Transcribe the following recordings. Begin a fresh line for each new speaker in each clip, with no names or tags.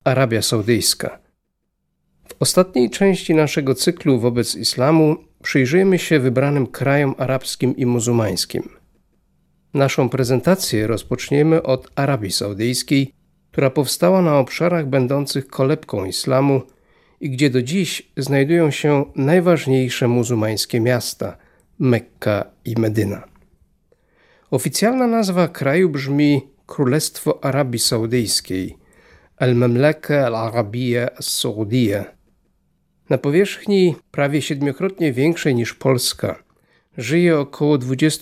Arabia Saudyjska. W ostatniej części naszego cyklu wobec islamu przyjrzyjmy się wybranym krajom arabskim i muzułmańskim. Naszą prezentację rozpoczniemy od Arabii Saudyjskiej, która powstała na obszarach będących kolebką islamu i gdzie do dziś znajdują się najważniejsze muzułmańskie miasta Mekka i Medyna. Oficjalna nazwa kraju brzmi Królestwo Arabii Saudyjskiej, Al-Mamlaka Al-Arabija As-Saudija. Na powierzchni prawie 7-krotnie większej niż Polska żyje około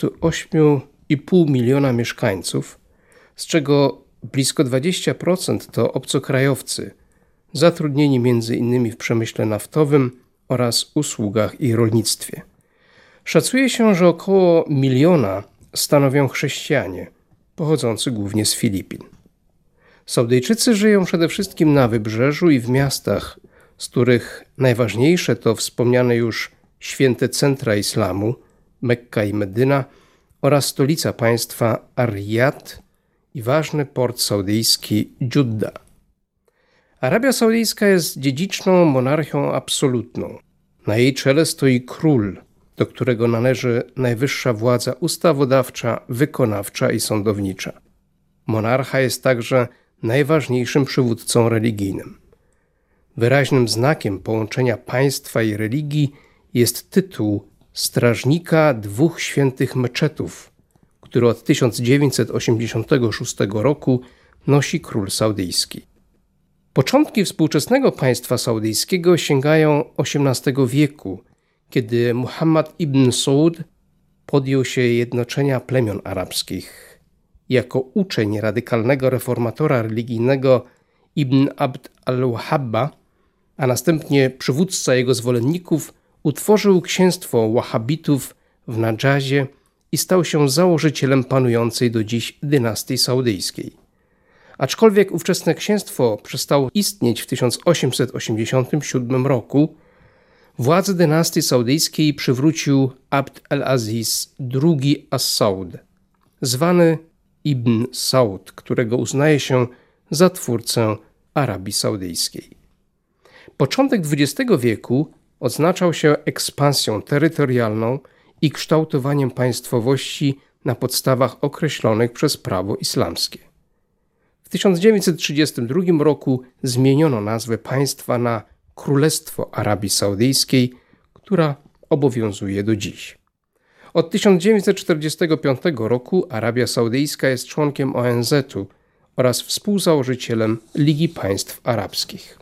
28,5 miliona mieszkańców, z czego blisko 20% to obcokrajowcy, zatrudnieni m.in. w przemyśle naftowym oraz usługach i rolnictwie. Szacuje się, że około 1 miliona stanowią chrześcijanie, pochodzący głównie z Filipin. Saudyjczycy żyją przede wszystkim na wybrzeżu i w miastach, z których najważniejsze to wspomniane już święte centra islamu, Mekka i Medyna, oraz stolica państwa Ar-Riyad i ważny port saudyjski Dżudda. Arabia Saudyjska jest dziedziczną monarchią absolutną. Na jej czele stoi król, do którego należy najwyższa władza ustawodawcza, wykonawcza i sądownicza. Monarcha jest także najważniejszym przywódcą religijnym. Wyraźnym znakiem połączenia państwa i religii jest tytuł strażnika 2 świętych meczetów, który od 1986 roku nosi król saudyjski. Początki współczesnego państwa saudyjskiego sięgają XVIII wieku, kiedy Muhammad ibn Saud podjął się jednoczenia plemion arabskich. Jako uczeń radykalnego reformatora religijnego Ibn Abd al-Wahhabba, a następnie przywódca jego zwolenników, utworzył księstwo Wahhabitów w Nadżadzie i stał się założycielem panującej do dziś dynastii saudyjskiej. Aczkolwiek ówczesne księstwo przestało istnieć w 1887 roku, władzę dynastii saudyjskiej przywrócił Abd al-Aziz II as-Saud, zwany Ibn Saud, którego uznaje się za twórcę Arabii Saudyjskiej. Początek XX wieku odznaczał się ekspansją terytorialną i kształtowaniem państwowości na podstawach określonych przez prawo islamskie. W 1932 roku zmieniono nazwę państwa na Królestwo Arabii Saudyjskiej, która obowiązuje do dziś. Od 1945 roku Arabia Saudyjska jest członkiem ONZ-u oraz współzałożycielem Ligi Państw Arabskich.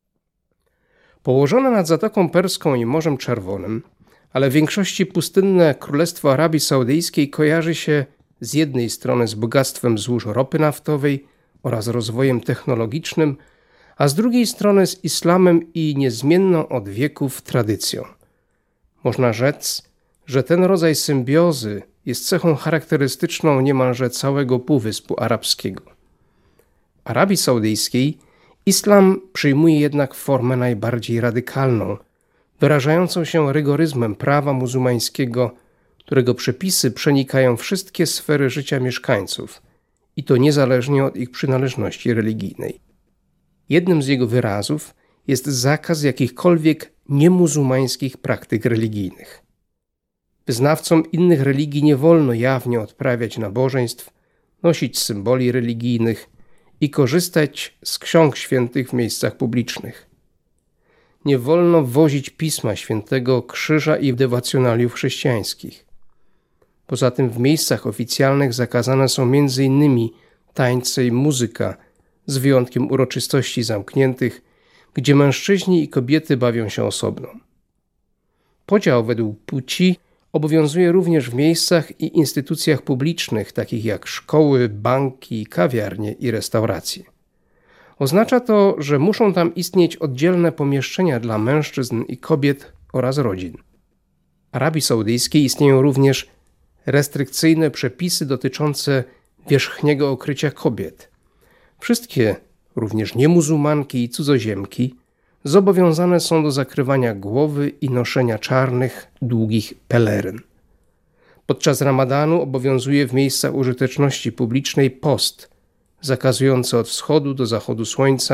Położone nad Zatoką Perską i Morzem Czerwonym, ale w większości pustynne Królestwo Arabii Saudyjskiej kojarzy się z jednej strony z bogactwem złóż ropy naftowej oraz rozwojem technologicznym, a z drugiej strony z islamem i niezmienną od wieków tradycją. Można rzec, że ten rodzaj symbiozy jest cechą charakterystyczną niemalże całego Półwyspu Arabskiego. W Arabii Saudyjskiej islam przyjmuje jednak formę najbardziej radykalną, wyrażającą się rygoryzmem prawa muzułmańskiego, którego przepisy przenikają wszystkie sfery życia mieszkańców i to niezależnie od ich przynależności religijnej. Jednym z jego wyrazów jest zakaz jakichkolwiek niemuzułmańskich praktyk religijnych. Wyznawcom innych religii nie wolno jawnie odprawiać nabożeństw, nosić symboli religijnych i korzystać z ksiąg świętych w miejscach publicznych. Nie wolno wozić Pisma Świętego, krzyża i dewocjonaliów chrześcijańskich. Poza tym w miejscach oficjalnych zakazane są m.in. tańce i muzyka, z wyjątkiem uroczystości zamkniętych, gdzie mężczyźni i kobiety bawią się osobno. Podział według płci obowiązuje również w miejscach i instytucjach publicznych, takich jak szkoły, banki, kawiarnie i restauracje. Oznacza to, że muszą tam istnieć oddzielne pomieszczenia dla mężczyzn i kobiet oraz rodzin. W Arabii Saudyjskiej istnieją również restrykcyjne przepisy dotyczące wierzchniego okrycia kobiet. Wszystkie, również niemuzułmanki i cudzoziemki, zobowiązane są do zakrywania głowy i noszenia czarnych, długich peleryn. Podczas ramadanu obowiązuje w miejscach użyteczności publicznej post, zakazujący od wschodu do zachodu słońca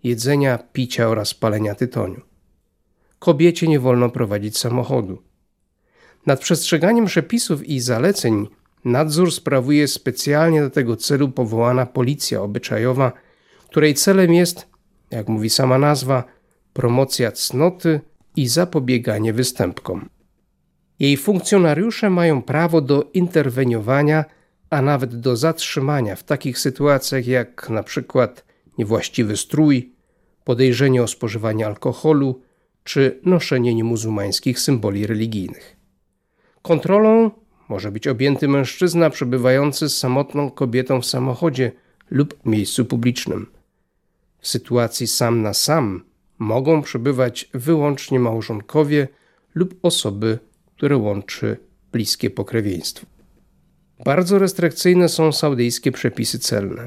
jedzenia, picia oraz palenia tytoniu. Kobiecie nie wolno prowadzić samochodu. Nad przestrzeganiem przepisów i zaleceń nadzór sprawuje specjalnie do tego celu powołana policja obyczajowa, której celem jest, jak mówi sama nazwa, promocja cnoty i zapobieganie występkom. Jej funkcjonariusze mają prawo do interweniowania, a nawet do zatrzymania w takich sytuacjach jak na przykład niewłaściwy strój, podejrzenie o spożywanie alkoholu czy noszenie niemuzułmańskich symboli religijnych. Kontrolą może być objęty mężczyzna przebywający z samotną kobietą w samochodzie lub miejscu publicznym. W sytuacji sam na sam mogą przebywać wyłącznie małżonkowie lub osoby, które łączy bliskie pokrewieństwo. Bardzo restrykcyjne są saudyjskie przepisy celne.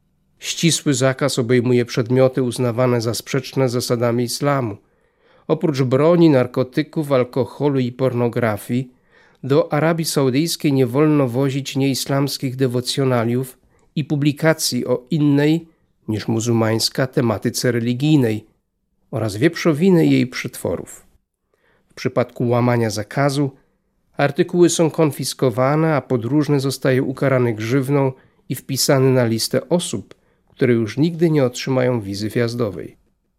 Ścisły zakaz obejmuje przedmioty uznawane za sprzeczne z zasadami islamu. Oprócz broni, narkotyków, alkoholu i pornografii, do Arabii Saudyjskiej nie wolno wozić nieislamskich dewocjonaliów i publikacji o innej niż muzułmańska tematyce religijnej oraz wieprzowiny i jej przetworów. W przypadku łamania zakazu artykuły są konfiskowane, a podróżny zostaje ukarany grzywną i wpisany na listę osób, które już nigdy nie otrzymają wizy wjazdowej.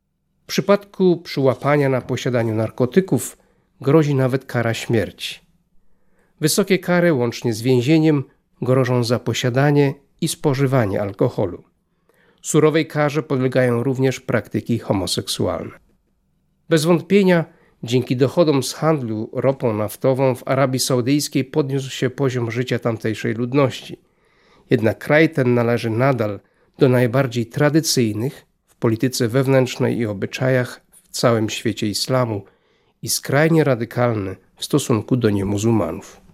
W przypadku przyłapania na posiadaniu narkotyków grozi nawet kara śmierci. Wysokie kary, łącznie z więzieniem, grożą za posiadanie i spożywanie alkoholu. Surowej karze podlegają również praktyki homoseksualne. Bez wątpienia, dzięki dochodom z handlu ropą naftową w Arabii Saudyjskiej podniósł się poziom życia tamtejszej ludności. Jednak kraj ten należy nadal do najbardziej tradycyjnych w polityce wewnętrznej i obyczajach w całym świecie islamu i skrajnie radykalny w stosunku do niemuzułmanów.